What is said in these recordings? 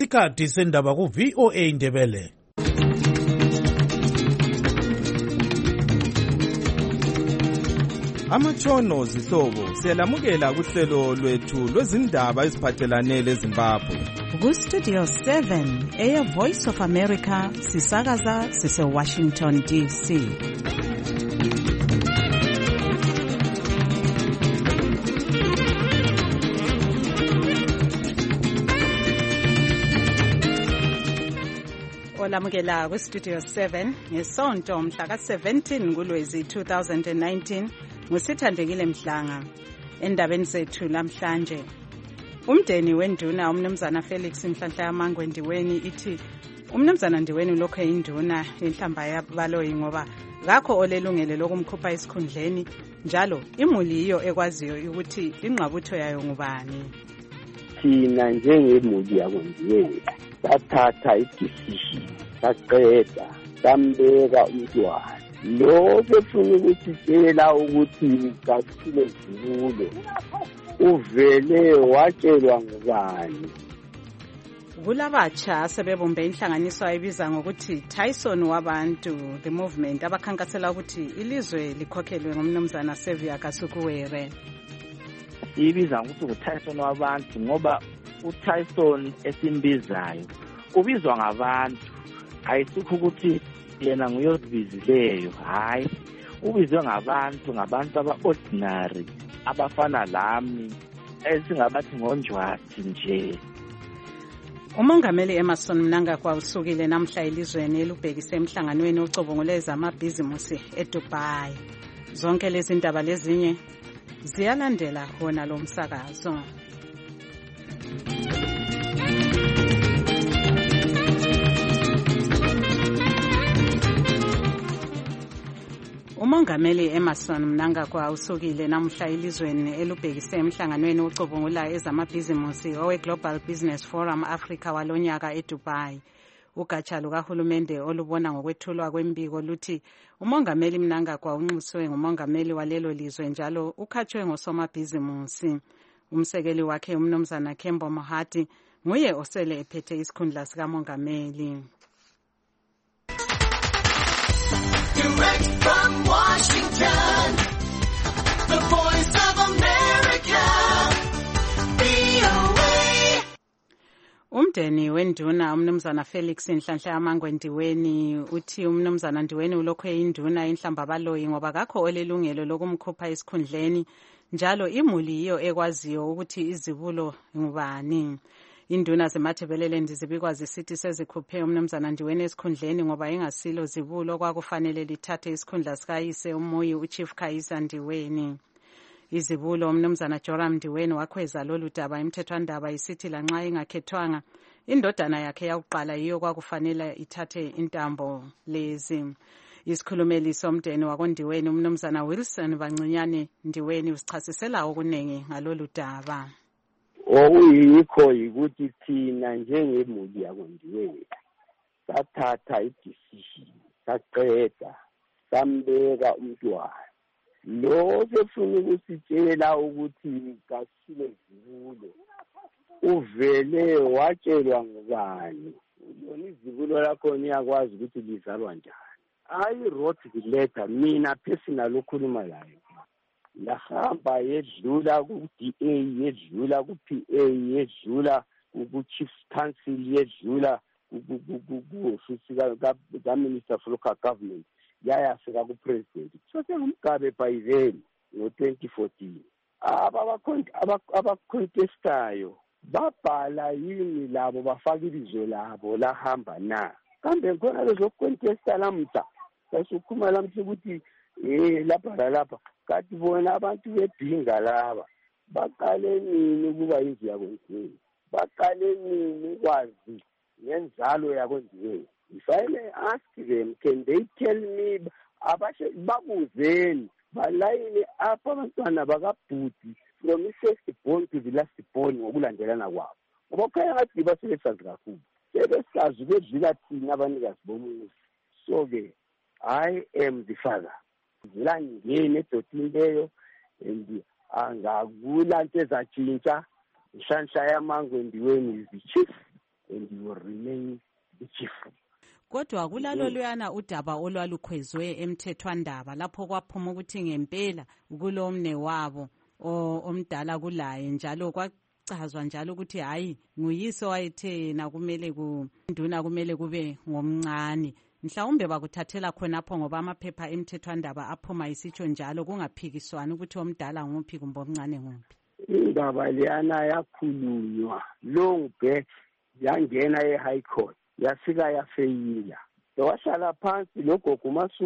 Isikhathi sendaba ku VOA Indebele. Amatshono zihlobo siyalamukela kuhlelo lwethu lwezindaba eziphathelane leZimbabwe. Ku-Studio 7 Air Voice of America sisakaza sise-Washington DC. Olamukela ku-Studio 7 ngesonto mhla ka-17 kuLwezi 2019 ngusithandekile Mhlanga. Endabeni zethu namhlanje, umndeni wenduna umnumzana Felix Nhlanhla Yamangwe Ndiweni ithi umnumzana Ndiweni lokho eyinduna yenhlamba yabaloyi ngoba ngakho olelungelo lokumkhupha esikhundleni, njalo imuli yiyo ekwaziyo ukuthi ingqabutho yayo ngubani. Thina njengemuli yakondiweni sathatha idecision, saqeda, sambeka umntwana. Lo befuna ukusitshela ukuthi kathile zibulo uvele watshelwa ngubani. Kulabatsha sebebombe inhlanganiso ayibiza ngokuthi Tyson wabantu, the movement, abakhankasela ukuthi ilizwe likhokhelwe ngumnumzana Xavier Kasukuwere. Ibiza ukuthi uTyson wabantu ngoba uTyson esimbizayo ubizwa ngabantu, ayisikho ukuthi yena nguyozibizileyo. Hayi, ubizwe ngabantu aba-ordinary abafana lami esingabathi ngonjwathi nje. Umongameli Emmerson Mnangagwa usukile namhla elizweni elubhekise emhlanganweni ocubungula ezamabhizimusi eDubai. Zonke lezi ndaba lezinye ziyalandela khona lo msakazo. Umongameli Emmerson Mnangagwa usukile namhla elizweni elubhekise emhlanganweni ocubungula ezamabhizimusi owe-Global Business Forum Africa walonyaka eDubai. Ugatsha lukahulumende olubona ngokwethulwa kwembiko luthi umongameli Mnangagwa unxuswe ngumongameli walelo lizwe njalo ukhatshwe ngosomabhizimusi. Umsekeli wakhe umnumzana Kembo Mohati nguye osele ephethe isikhundla sikamongameli. Direct from Washington, the Voice of America, VOA. Umndeni wenduna umnumzana Felix Nhlanhla Yamangwe Ndiweni uthi umnumzana Ndiweni ulokhu eyinduna yenhlamba baloyi ngoba kakho olelungelo lokumkhupha esikhundleni, njalo imuli yiyo ekwaziyo ukuthi izibulo ngubani. Induna zeMathebelelendi zibikwa zisithi sezikhuphe umnumzana Ndiweni esikhundleni ngoba ingasilo zibulo kwakufanele lithathe isikhundla sikayise uMoyi uChief Khayisa Ndiweni. Izibulo umnumzana Joram Ndiweni wakhweza lolu daba imthethwandaba isithi lanxa ingakhethwanga indodana yakhe yakuqala yiyo kwakufanele ithathe intambo lezi. Isikhulumeli somndeni wakondiweni umnumzana Wilson Bancinyane Ndiweni usichasisela okunengi ngalolu daba. Okuyikho yikuthi thina njengemuli yakondiweni sathatha idecision, saqeda, sambeka umntwana. Lo befuna ukusitshela ukuthi kathile zibulo uvele watshelwa ngubani. Yona izibulo lakho niyakwazi ukuthi lizalwa njani. I wrote the letter, mina personal okhuluma layo. Lahamba yedlula ku-DA, yedlula ku-PA, yedlula ku-Chief Council, yedlula ku-ofisi ka-Minister for Local Government, yayafika ku-President. So sengumgabe by then, ngo-2014. Abacontestayo babhala yini labo bafaka ibizo labo lahamba na. Kambe khona lezocontesta lamhla, sasukhuma lamhla ukuthi lapha kathi bona abantu bebhinga laba baqale nini ukuba yindlu yakondiweni, baqale nini ukwazi ngenzalo yakondiweni. If I may ask them, can they tell me, babuzeni balayini apha abantwana bakabhuti from i-first born to the last born ngokulandelana kwabo, ngoba kukhanya ngathi basebesazi kakhulu, sebesazi ukwedlula thina abanikazi bomuzi. So-ke I am the father. Zila ngene edotini leyo and angakula nto ezatshintsha. Nhlanhla Yamangwe Ndiweni is the chief and you will remain the chief. Kodwa kulalo luyana udaba olwalukhwezwe emthethwandaba lapho kwaphuma ukuthi ngempela kulomne wabo omdala kulaye njalo kwacazwa njalo ukuthi hayi nguyise wayethe yena kumele induna kumele kube ngomncane. Mhlawumbe bakuthathela khonapho ngoba amaphepha emthethwandaba aphuma isitsho njalo kungaphikiswani ukuthi omdala nguphi kumbe omncane nguphi. Indaba leyana yakhulunywa long back yangena e-high court yafika yafeyila. Washala phansi logogo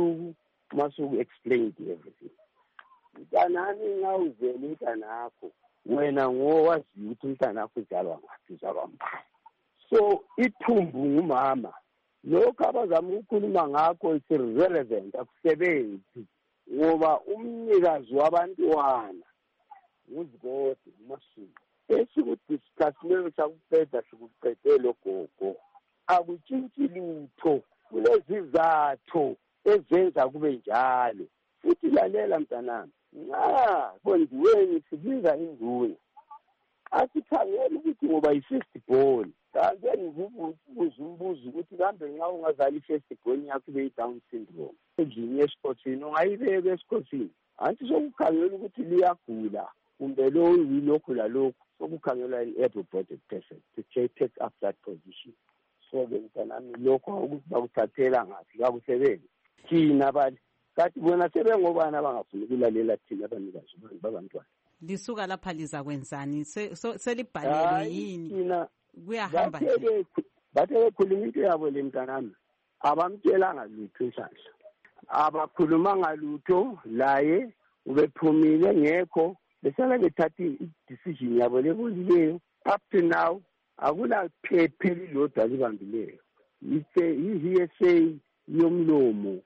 uMasuku explained everything. Mntanami nxa uzele umntanakho wena ngowazi ukuthi umntanakho uzalwa ngaphi uzalwa mbani. So ithumbu ngumama. Lokho abazama ukukhuluma ngakho is irrelevant akusebenzi ngoba umnikazi wabantwana nguzigodi uMasuku. Esikudiscussile sakuqeda sikuqedele gogo. Akutshintshi lutho kulezizathu ezenza kube njalo. Futhi lalela mntanami. Nxa kondiweni sibiza induna. Asikhangela ukuthi ngoba yi-first born. Kanti ngibuza umbuzo ukuthi kambe nxa ungazali i-first born yakho ibe yi-Down syndrome. Endlini yesikhothini ungayibeka esikhothini. Anti sokukhangela ukuthi liyagula kumbe lo yilokhu lalokhu sokukhangela an-able-bodied person to take up that position. So-ke mntanami lokho ukuthi bakuthathela ngaphi kakusebenzi. Thina bali kathi bona sebengobani abangafuni ukulalela thina abanikazi babantwana. Lisuka lapha liza kwenzani selibhalelwe yini kuyahamba bathe bekhuluma into yabo le mntanami abamtshelanga lutho inhlanhla abakhuluma ngalutho laye ubephumile ngekho besala bethatha i-decision yabo lebolileyo up to now akula phepha elilodwa libambileyo i-hearsay yomlomo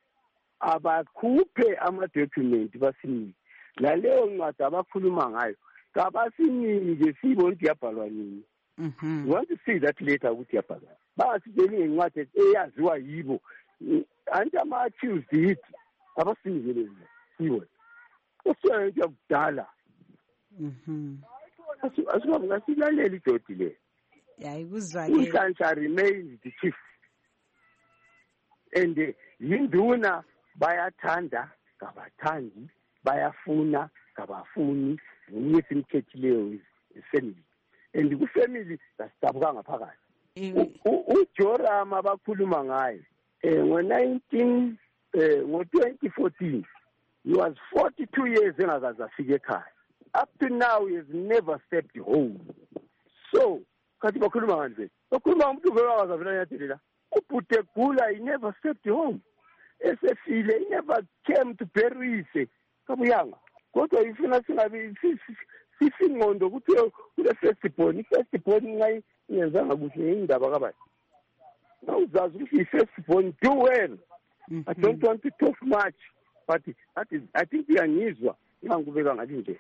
abakhuphe ama-document basinike laleyo ncwadi abakhuluma ngayo kabasinike siyibona ukuthi yabhalwa nini. We want to see that later ukuthi yabhalwa bangasitsheli ngencwadi eyaziwa yibo anti ama-accused yithi abasinike siyibona osiyayo into yakudala. Asilalela idodi le. Unhlanhla remains the chief and yinduna bayathanda kabathandi bayafuna kabafuni ngiye simkhethileyo ifamily and kufamily sasidabuka ngaphakathi. uJorama bakhuluma ngaye ngo-2014 he was 42 years engakaze afike ekhaya. Up to now he has never stepped home. So kathi bakhuluma ngani bakhuluma umuntu ngeke avela nyathelela ubhude gula he never stepped home. Esefile he never came to Paris kabuyanga kodwa ifuna singabi sisingqondo ukuthi kule firstborn ngayi ngenzanga kuhle indaba kabathi nawuzazi ukuthi i-firstborn do well. I don't want to talk much but I think uyangizwa ngangubeka ngalinde.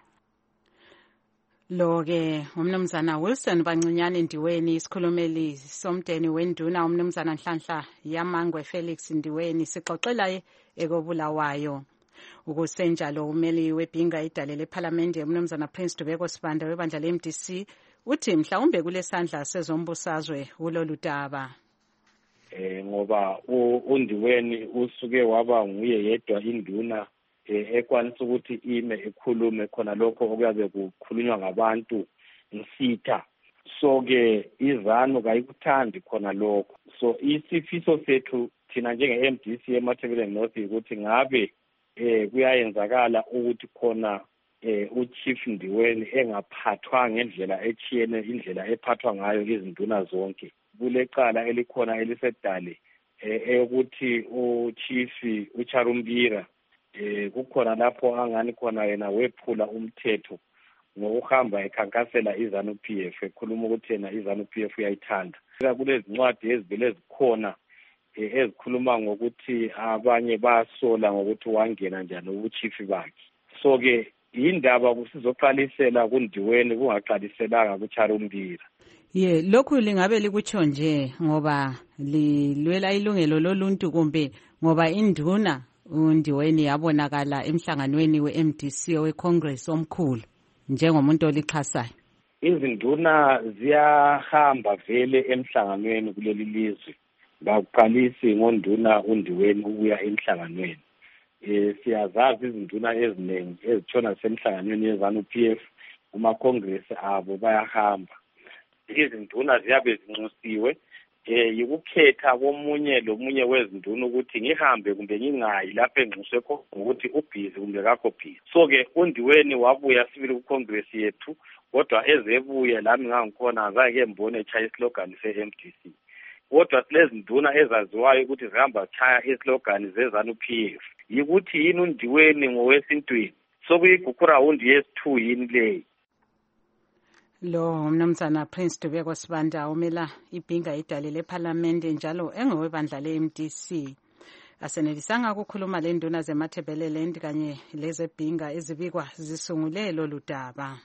Lo-ke umnumzana Wilson Bancinyane Ndiweni isikhulumeli somdeni wenduna umnumzana Nhlanhla Yamangwe Felix Ndiweni sixoxela ekobulawayo. Ukusenjalo umeli webhinga idale leParliament umnumzana Prince Dubeko Sibanda webandla le-MDC uthi mhlawumbe kulesandla sezombusazwe kulolu daba. Ngoba uNdiweni usuke waba nguye yedwa induna ekwanisa ukuthi ime ekhulume khona lokho okuyabe kukhulunywa ngabantu nsitha. So-ke izanu kayikuthandi khona lokho. So isifiso sethu thina njenge-MDC eMatabeleland North ukuthi ngabe kuyayenzakala ukuthi khona uChief Ndiweni engaphathwa ngendlela echiyene indlela ephathwa ngayo izinduna zonke. Kulecala elikhona elisedale ukuthi uChief uCharumbira kukhona lapho angani khona yena wephula umthetho ngokuhamba ekhankasela izanu PF ekhuluma ukuthi yena izanu PF uyayithanda. Kulezi ncwadi ezivele zikhona ezikhuluma ngokuthi abanye basola ngokuthi wangena njani ubuchief bakhe. So-ke indaba kusizoqalisela kuNdiweni kungaqaliselanga kuCharumbira. Lokhu lingabe likutsho nje ngoba lilwela ilungelo loluntu kumbe ngoba induna uNdiweni yabonakala emhlanganweni we-MDC we-Congress omkhulu njengomuntu olixhasayo. izinduna ziyahamba vele emhlanganweni kuleli lizwe ngakuqalisi ngonduna uNdiweni ukuya emhlanganweni. Siyazazi izinduna eziningi ezitshona semhlanganweni yeZANU-PF, umakongresi abo bayahamba. Izinduna ziyabe zinxusiwe yikukhetha komunye lomunye wezinduna ukuthi ngihambe kumbe ngingayi lapho enxuswe khona ukuthi ubhizi kumbe kakho bhizi. So-ke uNdiweni wabuya sibili kukongresi yethu, kodwa ezebuye lami ngangikhona azake mbone echaya islogan se-MDC. Kodwa silezi nduna ezaziwayo ukuthi zihamba chaya islogan zeZANU-PF yikuthi yini uNdiweni ngowesintwini, sokuyigukurawundi yesi-2 yini leyi. Lo mnumzana Prince Dubeko Sibanda umela ibhinga idale leParliament njalo engowebandla le-MDC. Asenelisanga ukukhuluma le nduna zeMatabeleland kanye lezebhinga ezibikwa zisungule lolu daba.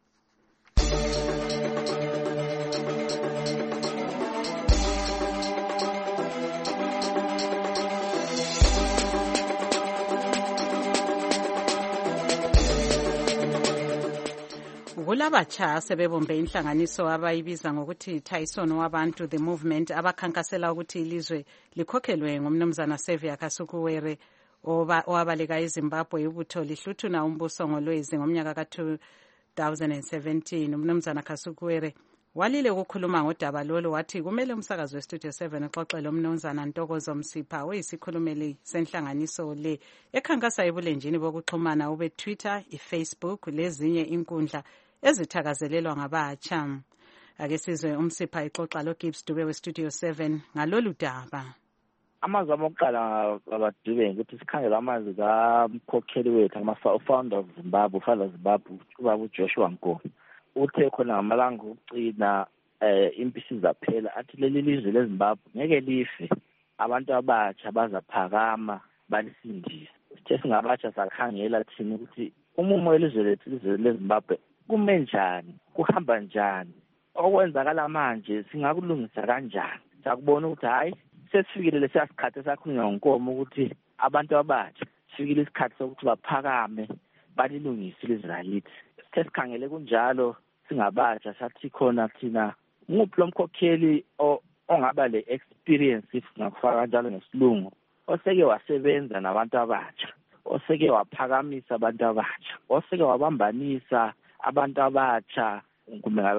Kulabatsha sebebombe inhlanganiso abayibiza ngokuthi Tyson wabantu the movement abakhankasela ukuthi ilizwe likhokhelwe ngumnumzana Xavier Kasukuwere owabaleka eZimbabwe ibutho lihluthuna umbuso ngolwezi ngomnyaka ka-2017. Umnumzana Kasukuwere walile ukukhuluma ngodaba lolo wathi kumele umsakazo weStudio 7 uxoxele umnumzana Ntokozo Msipha oyisikhulumeli senhlanganiso le ekhankasa ebulenjini bokuxhumana ube Twitter, iFacebook lezinye inkundla ezithakazelelwa ngabatsha. Ake sizwe Umsipha ixoxa lo Gibbs Dube weStudio 7 ngalolu daba. Amazwi amokuqala abadube ukuthi sikhangela amazwi kamkhokheli wethu ama-founder of Zimbabwe, Father Zimbabwe, ubaba uJoshua Nkomo. Uthe khona ngamalanga okucina impisi zaphela athi leli lizwe leZimbabwe ngeke life, abantu abatsha bazaphakama balisindise. Sithe singabatsha sakhangela thina ukuthi umumo welizwe lethu ilizwe leZimbabwe kume njani, kuhamba njani, okwenzakala manje singakulungisa kanjani. Sakubona ukuthi hayi sesifikile lesiya sikhathi esakhulunywa ngoNkomo ukuthi abantu abatsha sifikile isikhathi sokuthi baphakame balilungise ilizwe lakithi. Sithe sikhangele kunjalo singabatsha sathi khona thina nguphi lo mkhokheli ongaba le experience if ngakufaka kanjalo ngesilungu oseke wasebenza nabantu abatsha, oseke waphakamisa abantu abatsha, oseke wabambanisa abantu abatsha kumbe ngabe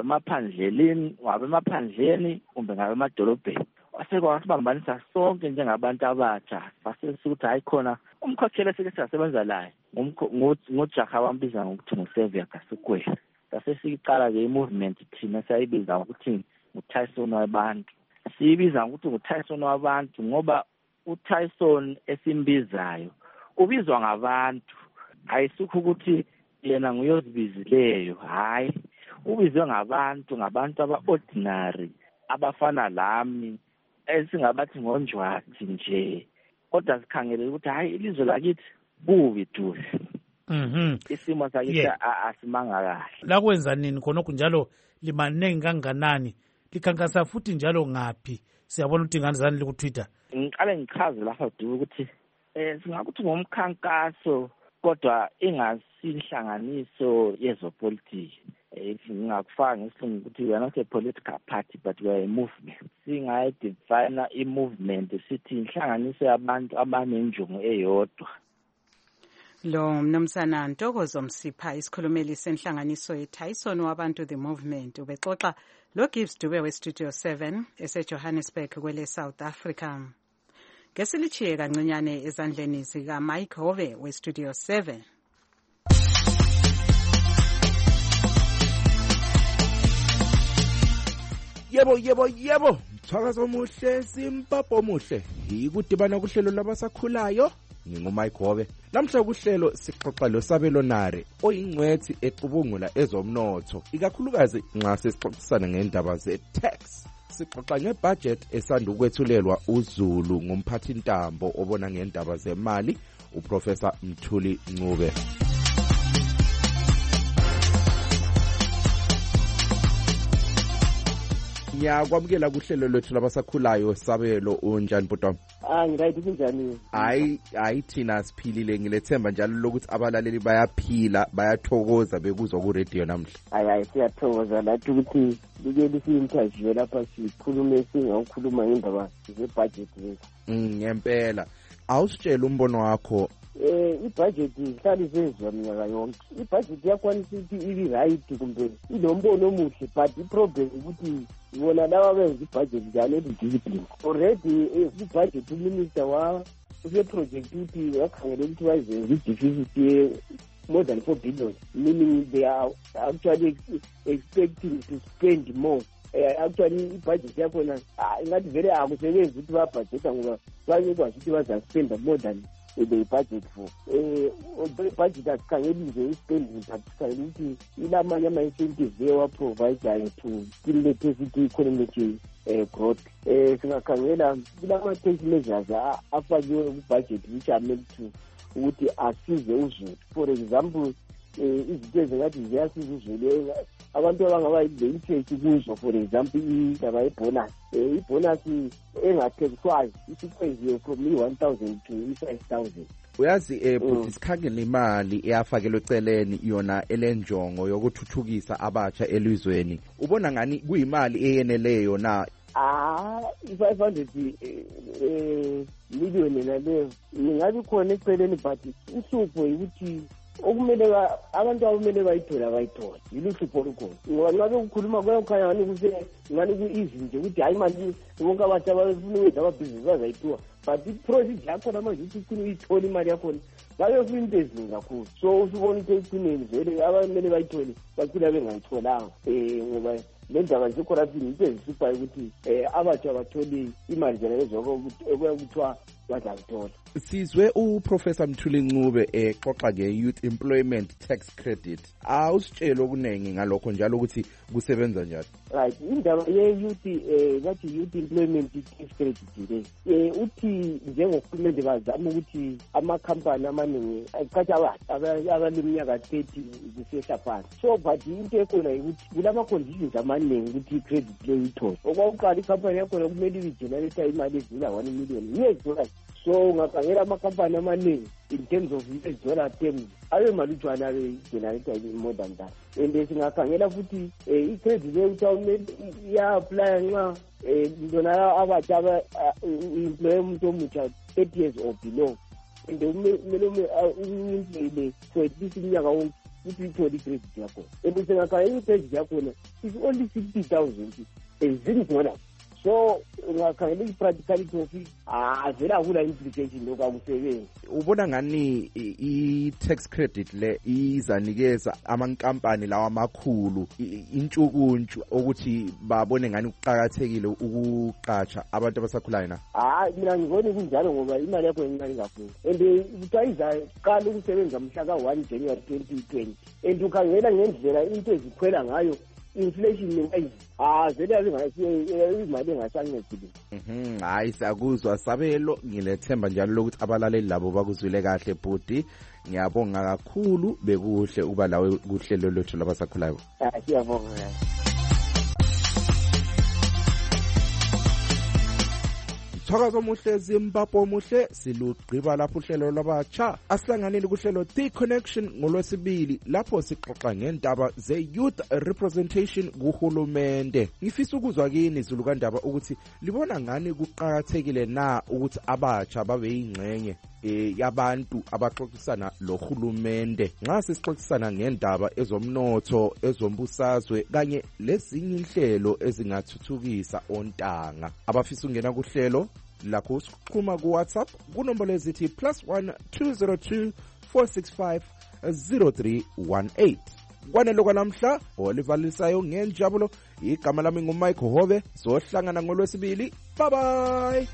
emaphandleni kumbe ngabe emadolobheni, oseke wasibambanisa sonke njengabantu abatsha. Sasisukuthi hayi khona umkhokheli esike siyasebenza laye ngojaha wambiza ngokuthi nguXavier Kasukuwere. Sasesiqala-ke i-movement thina sayibiza ngokuthi nguTyson wabantu. Siyibiza ngokuthi nguTyson wabantu ngoba uTyson esimbizayo ubizwa ngabantu, ayisukho ukuthi yena nguyozibizileyo, hayi ubizwe ngabantu aba-ordinary abafana lami esingabathi ngonjwathi nje, kodwa sikhangele ukuthi hayi ilizwe lakithi bubi duze. Isimo sakithi asimanga kahle. La kwenza nini khonokho njalo limanengi kanganani, likhankasa futhi njalo ngaphi? Siyabona ukuthi ingane zani liku-Twitter. Ngiqale ngichaze lapha dubu ukuthi singakuthi ngomkhankaso kodwa ingasinhlanganiso yezopolitiki. Ngingakufaka ngesilungu ukuthi we are not a political party but we are a movement. Singayidefine i-movement sithi inhlanganiso yabantu abanenjongo eyodwa. Lo mnumzana Ntokozo Msipha isikhulumeli senhlanganiso yeTyson wabantu the movement ubexoxa lo Gibbs Dube weStudio 7 eseJohannesburg kwele South Africa. Ngesilichiye kancinyane ezandleni zika Mike Hove weStudio 7. Yebo, mthakazo omuhle, simpapho omuhle. Yikudibana kuhlelo labasakhulayo. NginguMike Hove. Namhla kuhlelo sixoxa lo Sabelonare oyingcwethi ecubungula ezomnotho, ikakhulukazi nxa sesixoxisana ngendaba ze-tax. Sixoxa ngebudget esanda ukwethulelwa uZulu ngumphathintambo obona ngendaba zemali, uProfessor Mthuli Ncube. ngiyakwamukela kuhlelo lwethu labasakhulayo Sabelo unjani butwa? Ngirayithi kunjani? Hayi thina siphilile ngilethemba njalo lokuthi abalaleli bayaphila bayathokoza bekuzwa ku radio namhla. Hayi siyathokoza lathi ukuthi likeli si-interview lapha sikhulume singawukhuluma ngendaba ze-budget lethu. Ngempela awusitshela umbono wakho. I-budget ihlala isenziwa minyaka yonke. I-budget yakwanisa ukuthi ibi-right kumbe inombono omuhle, but i-problem ukuthi bona laba benza i-budget njalo discipline. Already i-budget uminister useproject ukuthi wakhangela ukuthi bazenza i-deficit more than 4 billion, meaning they are actually expecting to spend more. Actually i-budget yakhona ingathi vele akusebenzi ukuthi babhajeta ngoba bayekwazi ukuthi bazaspenda more than the budget for. I-budget asikhangeli nje i-spending, but sikhangela ukuthi ilamanye ama-incentives ewaprovidayo to stimulate esithi economic growth. Singakhangela kulama-tax measures afakiwe ku-budget which are meant to ukuthi asize uzulu. For example, izinto ezingathi ziyasiza uzulu, abantu abangaba le-interest kuzo, for example indaba yebonus. Ibonus engathekiswayo isikwenziwe from i-1,000 to i-5,000. Uyazi but isikhangela imali eyafakelwe eceleni yona elenjongo yokuthuthukisa abatsha elizweni. Ubona ngani kuyimali eyeneleyo na? I-500 million naleyo ingabi khona eceleni, but uhlupho ukuthi okumele abantu abamele bayithola yiluhlupho olukhona. Ngoba nxa bekukhuluma kuyakhanya ngani ku-easy nje ukuthi hayi manje bonke abantu abafuna ukwenza amabhizinisi bazayithiwa, but i-procedure yakhona manje ukuthi ufuna uyithole imali yakhona bayofuna into eziningi kakhulu. So usubona into ecineni vele abamele bayithole bacina bengayitholanga ngoba le ndaba ze-corruption into ezisiphayo ukuthi abatsha bathole imali zona lezo okuyakuthiwa bazazithola. Sizwe uProfessor Mthuli Ncube exoxa nge-Youth Employment Tax Credit. Awusitshela okunengi ngalokho njalo ukuthi kusebenza njani? Right, indaba ye-youth bathi Youth Employment Tax Credit le uthi njengohulumende bazama ukuthi amakhampani amaningi akhathi abaleminyaka 30 kusehla phansi. So but into ekhona ukuthi kulama-conditions amaningi ukuthi i-credit le ithole. Okwakuqala ikhampani yakhona kumele igenerate imali edlula 1 million US. So ungakhangela amakhampani amaningi in terms of US terms abe malutshwana be-generator more than that. And singakhangela futhi i-credit le ukuthi iya-apply nxa lona abatsha employe umuntu omutsha 30 years or below, and kumele uyimployile for at least iminyaka wonke ukuthi ithole i-credit yakhona. And singakhangela i-credit yakhona is only 60,000 ezingizona. So ungakhangela i-practicality of it vele akula implication lokhu akusebenzi. Ubona ngani i-tax credit le izanikeza amankampani lawa amakhulu intshukuntshu ukuthi babone ngani kuqhakathekile ukuqatsha abantu abasakhulayo na? Mina ngibona kunjalo ngoba imali yakho encane kakhulu, and kuthiwa izaqala ukusebenza mhla ka-1 January 2020, and ukhangela ngendlela into ezikhwela ngayo inflation wise vele imali engasancedile. Hayi sakuzwa Sabelo, ngilethemba njalo lokuthi abalaleli labo bakuzwile kahle bhuti. Ngiyabonga kakhulu, bekuhle ukuba lawe kuhlelo lwethu labasakhulayo. Siyabonga. Thokoza omuhle Zimbabwe omuhle silugqiba lapho uhlelo lwabatsha asihlanganele kuhlelo The Connection ngolwesibili lapho sixoxa ngendaba ze-youth representation kuhulumende. Ngifisa ukuzwa kini Zulukandaba ukuthi libona ngani kuqhakathekile na ukuthi abatsha babe yingxenye yabantu abaxoxisana lohulumende nxa sesixoxisana ngendaba ezomnotho, ezombusazwe kanye lezinye inhlelo ezingathuthukisa ontanga. Abafisa ungena kuhlelo lakho sixhuma ku WhatsApp kunombolo ezithi +1 202 465 0318. Kwanelo kwanamhla olivalisayo ngenjabulo igama lami nguMike Hove, sohlangana ngolwesibili. Bye bye.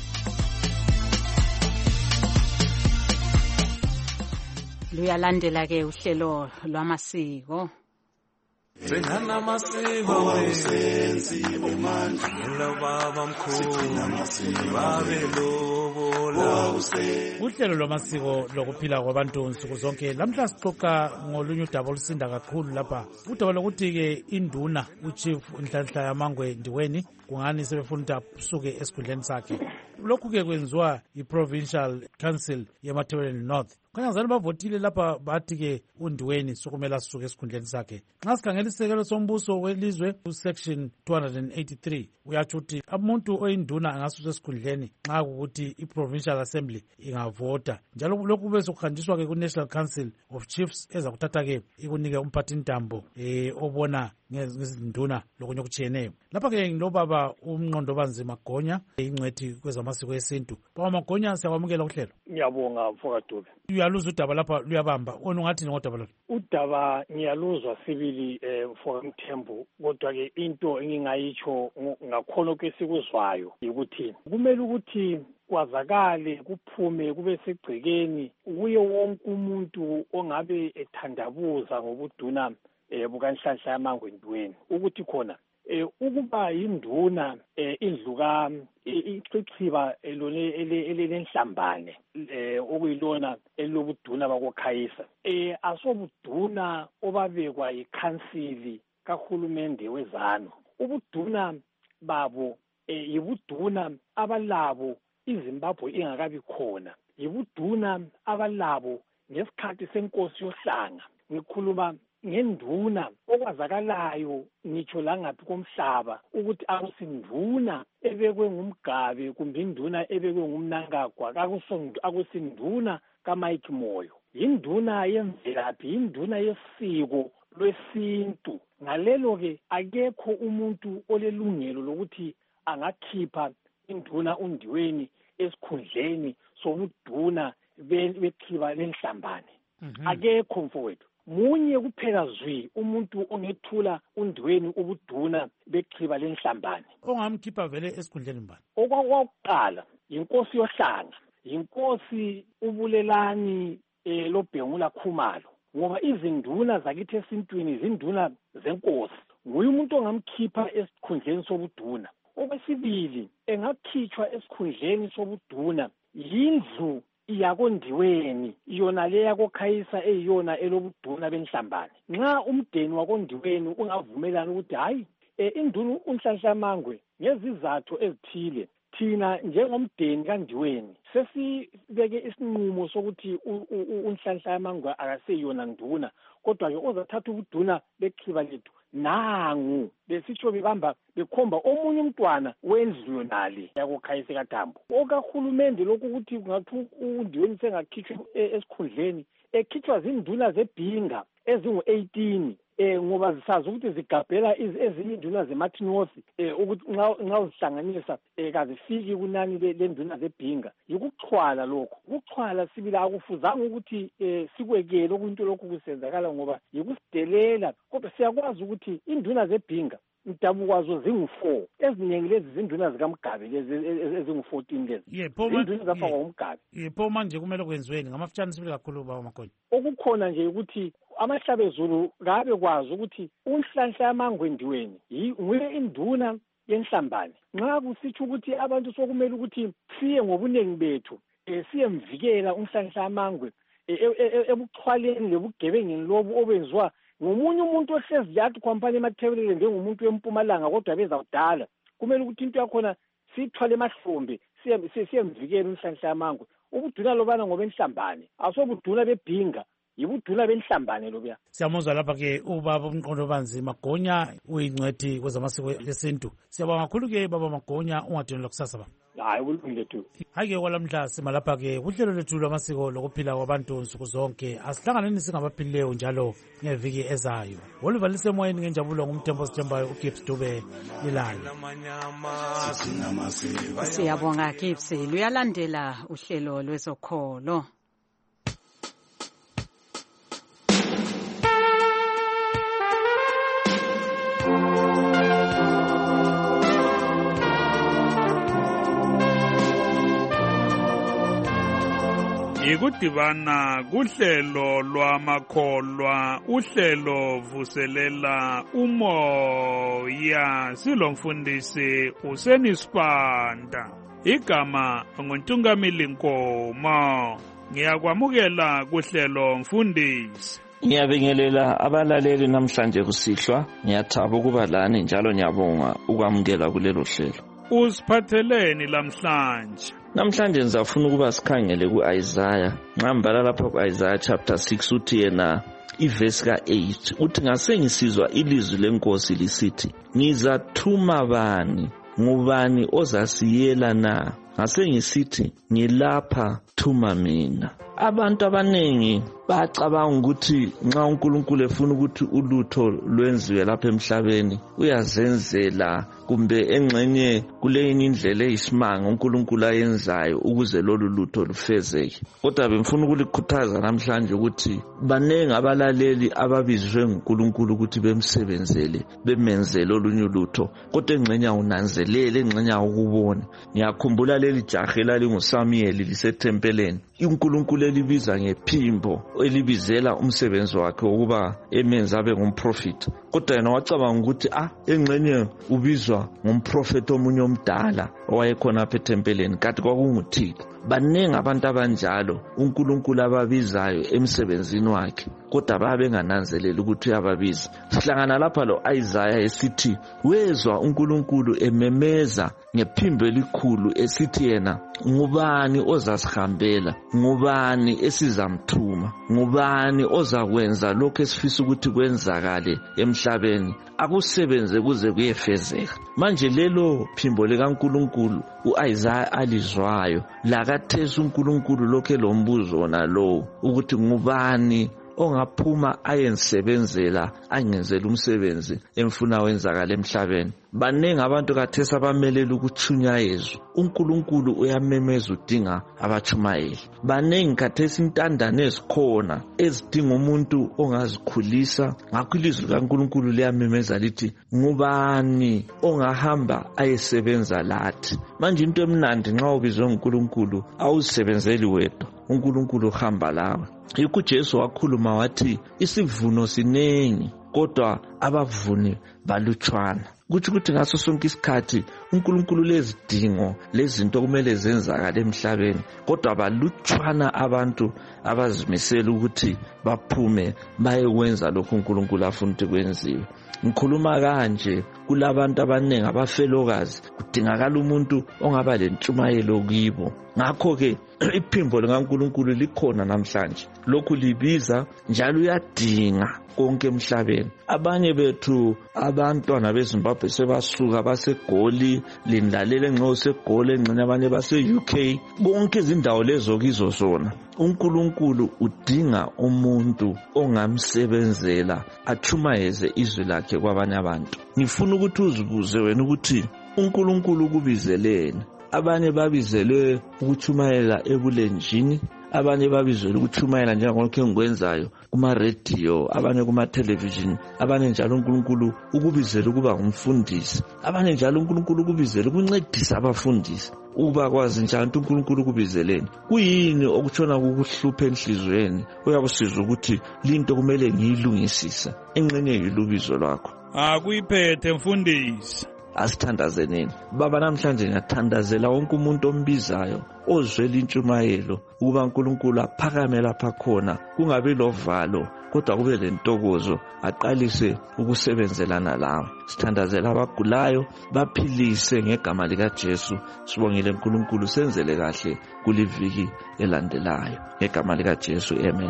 Luyalandela ke uhlelo lwamasiko. Singana amasiko wesenzi bomandla lo baba mkhulu babe lobo uhlelo lwamasiko lokuphila kwabantu nsuku zonke lamhla sixoxa ngolunye udaba olusinda kakhulu lapha udaba lokuthi-ke induna uchief Nhlanhla Yamangwe Ndiweni kungani sebefuna ukuthi asuke esikhundleni sakhe. Lokhu-ke kwenziwa yi-Provincial Council yeMatabeleland North. Kanyazani bavotile lapha bathi-ke uNdiweni sokumele asuke esikhundleni sakhe. Nxa sikhangela isisekelo sombuso welizwe usection 283 uyatsho ukuthi umuntu oyinduna angasuswa esikhundleni nxa kukuthi i-Provincial Assembly ingavota. Njalo lokhu kube sokuhanjiswa-ke ku-National Council of Chiefs ezakuthatha-ke ikunike umphathintambo obona ngezinduna lokunye okutshiyeneyo. Lapha-ke ngilobaba uMnqondobanzima Gonya ingcwethi kwezamasiko esintu. Baba Magonya, siyakwamukela kuhlelo. Ngiyabonga mfowethu. Uyaluza udaba lapha luyabamba. Wena ungathi ngodaba lolu? Udaba ngiyaluzwa sibili mfowethu, kodwa-ke into engingayitsho ngakhona kwesikuzwayo ukuthi kumele ukuthi kwazakale kuphume kube segcekeni kuye wonke umuntu ongabe ethandabuza ngobuduna bukaNhlanhla Yamangwe Ndiweni ukuthi khona ukuba yinduna indluka ixhichiba elenhlambane okuyilona elobuduna bakoKhayisa asobuduna obabekwa yikhansili kahulumende wezano. Ubuduna babo yibuduna abalabo iZimbabwe ingakabi khona, yibuduna abalabo ngesikhathi senkosi yohlanga. Ngikhuluma ngenduna okwazakalayo ngitsho la ngaphi komhlaba ukuthi akusinduna ebekwe ngumgabe kumbe induna ebekwe ngumnangagwa, akusinduna kaMike Moyo, yinduna yemvelaphi, yinduna yesiko lwesintu. Ngalelo-ke akekho umuntu olelungelo lokuthi angakhipha induna uNdiweni esikhundleni sobuduna bechiba lenhlambane. Akekho mfowethu. Munye kuphela zwi umuntu ongethula uNdiweni ubuduna bechiba lenhlambane. Ongamkhipha vele esikhundleni mbani? Okwakuqala inkosi yohlanga, inkosi uBulelani loBhengula Khumalo, ngoba izinduna zakithi esintwini izinduna zenkosi. Nguye umuntu ongamkhipha esikhundleni sobuduna. Okwesibili engakhitshwa esikhundleni sobuduna yindlu iyakoNdiweni, yona le yakoKhayisa eyiyona elobuduna benhlambane. Nxa umdeni wakoNdiweni ungavumelana ukuthi hayi induna uNhlanhla Yamangwe ngezizathu ezithile, thina njengomdeni kaNdiweni sesibeke isinqumo sokuthi uNhlanhla Yamangwe akaseyona nduna, kodwa-ke ozathatha ubuduna bechiba lethu nangu besitsho bekhomba omunye umntwana wendlu yonale yakoKhayisa kaTambo. Okahulumende lokhu ukuthi kungathi uNdiweni sengakhitshwa esikhundleni, ekhitshwa zinduna zebhinga ezingu-18 ngoba zisazi ukuthi zigabhela ezinye induna zeMartin North ukuthi nxa uzihlanganisa kazifiki kunani lenduna zebhinga. Yikuxhwala lokho. Ukuxhwala sibili akufuzanga ukuthi sikwekele okuyinto lokhu kusenzakala ngoba yikusidelela, kodwa siyakwazi ukuthi induna zebhinga mdabu kwazo zingu-4, eziningi lezi zinduna zikaMgabe lezi ezingu-14 lezi induna zafakwa uMgabe. Pho manje kumele kwenziweni ngamafutshane sibili kakhulu baba Magonya? Okukhona nje ukuthi amahlabezulu kabe kwazi ukuthi uNhlanhla Yamangwe Ndiweni nguye induna yenhlambane. Nxa kusitsho ukuthi abantu sokumele ukuthi siye ngobuningi bethu siyemvikela uNhlanhla Yamangwe ebuxhwaleni lebugebengeni lobu obenziwa ngomunye umuntu ohlezi yathi kwampani eMatabeleland njengomuntu wempumalanga kodwa beza kudala, kumele ukuthi into yakhona siyithwale emahlombe siyemvikela uNhlanhla Yamangwe. Ubuduna lobana ngobenhlambane asobuduna bebhinga, yibuduna benhlambane lobuya. Siyamuzwa lapha-ke ubaba uMnqondobanzima Gonya uyingcwethi kwezamasiko esintu. Siyabonga kakhulu-ke baba Magonya, ungadinelwa kusasa baba. Hayi kulungile tu. Hake kwalamhla simalapha-ke kuhlelo lethu lwamasiko lokuphila kwabantu nsuku zonke. Asihlanganeni singabaphilileyo njalo ngeviki ezayo. Oluvalise emoyeni ngenjabulo ngumthembo sithembayo uGibbs Dube Lilalo. Siyabonga Gibbs. Luyalandela uhlelo lwezokholo. Ikudibana kuhlelo lwamakholwa, uhlelo vuselela umoya, silomfundisi uSenisibanda. igama nguNtungamili Nkomo. Ngiyakwamukela kuhlelo mfundisi. Ngiyabingelela abalaleli namhlanje kusihlwa. Ngiyathaba ukuba lani njalo ngiyabonga ukwamukela kulelo hlelo. Usiphatheleni lamhlanje? Namhlanje ngizafuna ukuba sikhangele kuIsaiah. Ngihambala lapha kuIsaiah chapter 6 uthi yena iverse ka-8 uthi ngasengisizwa ilizwi lenkosi lisithi ngizathuma bani, ngubani ozasiyela na? Ngasengisithi ngilapha, thuma mina. Abantu abanengi bacabanga ukuthi nxa uNkulunkulu efuna ukuthi ulutho lwenziwe lapha emhlabeni uyazenzela, kumbe engxenye kuleyini indlela eyisimanga uNkulunkulu ayenzayo ukuze lolu lutho lufezeke. Kodwa bengifuna ukulikhuthaza namhlanje ukuthi banengi abalaleli ababizwe nguNkulunkulu ukuthi bemsebenzele, bemenzele olunye lutho, kodwa engxenye awunanzelele, engxenye awukubona. Ngiyakhumbula leli jaha elinguSamuel lisethempeleni. uNkulunkulu elibiza ngephimbo elibizela umsebenzi wakhe ukuba emenza abe ngumprofeti, kodwa yena wacabanga ukuthi engxenye ubizwa ngumprofeti omunye omdala owayekhona apha ethempeleni, kanti kwakunguThixo. Banengi abantu abanjalo uNkulunkulu ababizayo emsebenzini wakhe, kodwa babengananzeleli ukuthi uyababiza. Sihlangana lapha lo Isaiah esithi wezwa uNkulunkulu ememeza ngephimbo elikhulu esithi yena ngubani ozasihambela, ngubani esizamthuma, ngubani ozakwenza lokho esifisa ukuthi kwenzakale emhlabeni akusebenze kuze kuyefezeka. Manje lelo phimbo likaNkulunkulu uIsaiah alizwayo lakathesa uNkulunkulu lokho lombuzo wona lo ukuthi ngubani ongaphuma ayensebenzela angenzela umsebenzi emfuna wenzakala emhlabeni. Banengi abantu kathesa abamelela ukuthunyayezwa. uNkulunkulu uyamemeza udinga abatshumayeli. Banengi kathesa intandane ezikhona ezidinga umuntu ongazikhulisa. Ngakho ilizwi likaNkulunkulu liyamemeza lithi ngubani ongahamba ayesebenza lathi. Manje into emnandi nxa ubizwe nguNkulunkulu awuzisebenzeli wedwa, uNkulunkulu uhamba lawe. Yikho uJesu wakhuluma wathi isivuno sinengi kodwa abavuni balutshwana. Kuthi ngaso sonke isikhathi uNkulunkulu lezidingo lezinto kumele zenzakale emhlabeni, kodwa balutshwana abantu abazimisela ukuthi baphume bayekwenza lokho uNkulunkulu afuna ukuthi kwenziwe. Ngikhuluma kanje kulabantu abanengi abafelokazi, kudingakala umuntu ongaba lentshumayelo kibo. Ngakho ke iphimbo likaNkulunkulu likhona namhlanje, lokhu libiza njalo uyadinga konke emhlabeni. Abanye bethu abantwana beZimbabwe sebasuka baseGoli, lindlalele nxa seGoli, engxenye abanye base-UK, bonke izindawo lezo kizo zona. uNkulunkulu udinga umuntu ongamsebenzela achumayeze izwi lakhe kwabanye abantu. Ngifuna ukuthi uzibuze wena ukuthi uNkulunkulu kubizeleni. Abanye babizelwe ukuchumayela ebulenjini, abanye babizelwe ukuchumayela njengolokho engikwenzayo kuma-radio, abanye kuma-television, abanye njalo uNkulunkulu ukubizela ukuba ngumfundisi, abanye njalo uNkulunkulu ukubizela ukuncedisa abafundisi. Uba kwazi njalo uNkulunkulu ukubizeleni, kuyini okutshona kukuhlupha enhlizweni uyabusizwa ukuthi linto kumele ngiyilungisise engxenye yilubizo lwakho? Akuyiphethe mfundisi. Asithandazeneni baba, namhlanje ngiyathandazela wonke umuntu ombizayo ozwela intshumayelo ukuba uNkulunkulu aphakame lapha khona, kungabi lovalo kodwa kube lentokozo, aqalise ukusebenzelana lawe. Sithandazela abagulayo baphilise ngegama likaJesu. Sibongile uNkulunkulu, senzele kahle kuliviki elandelayo ngegama likaJesu, amen.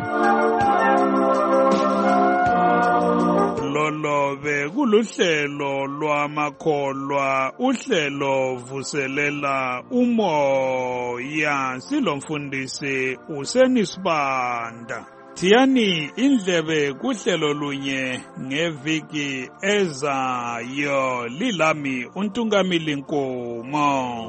Lolobe kuluhlelo lwamakholwa, uhlelo vuselela umoya. Silomfundisi uSenisibanda. Thiyani indlebe kuhlelo lunye ngeviki ezayo. Lilami uNtungamili Nkomo.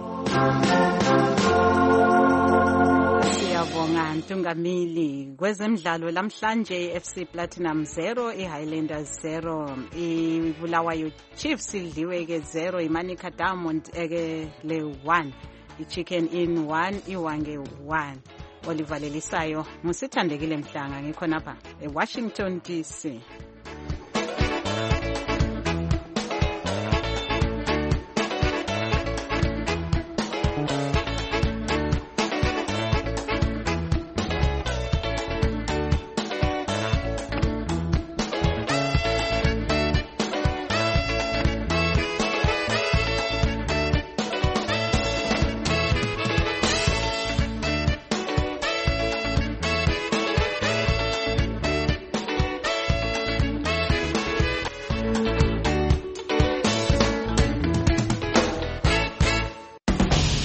Siyabonga Ntungamili. Kwezemidlalo lamhlanje FC Platinum 0 iHighlanders 0, iBulawayo Chiefs idliwe ke 0, iManica Diamond eke le 1, iChicken Inn 1, iWange 1. Oliver Lelisayo, ngusithandekile Mhlanga, ngikhona lapha eWashington DC.